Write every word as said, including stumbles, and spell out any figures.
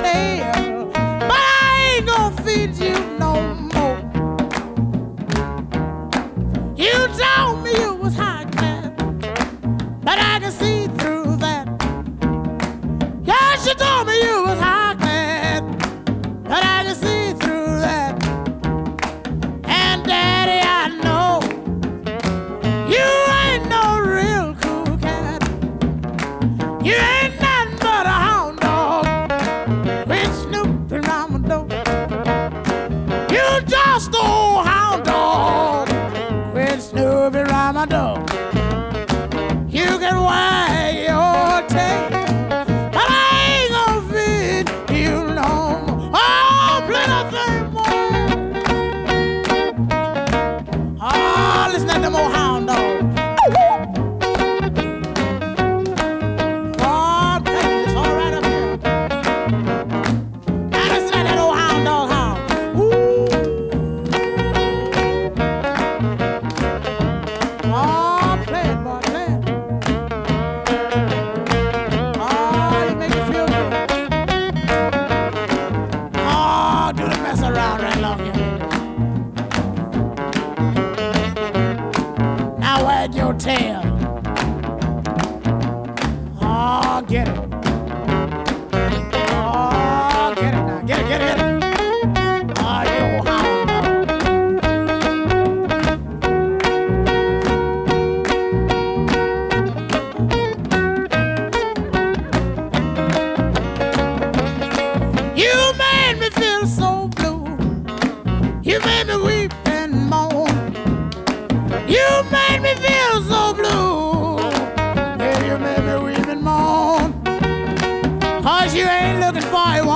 tail, but I ain't gonna feed you no more. You told me you was high class, but I can see through that. Yes, you told me you was high class, but I can see through that. And Daddy, I know you ain't no real cool cat. You ain't nothing but a hound dog with snooping around my door. You just old hound dog with snooping around my door. You can wag your tail, but I ain't gonna feed you no more. Oh, plenty thing more. Oh, listen to them old hound dogs. Oh, baby, it's all right up here. Now listen to that old hound dog howl. Ooh. Oh, play it, boy, play it. Oh, you make me feel good. Oh, do the mess around right along here. Now wag your tail. Oh, get it. Oh, get it now. Get it, get it, get it. Oh, you old hound dog. You made me feel so blue. You made me weep and moan. You made me feel so blue. Yeah, you made me weep and moan. Cause you ain't looking for a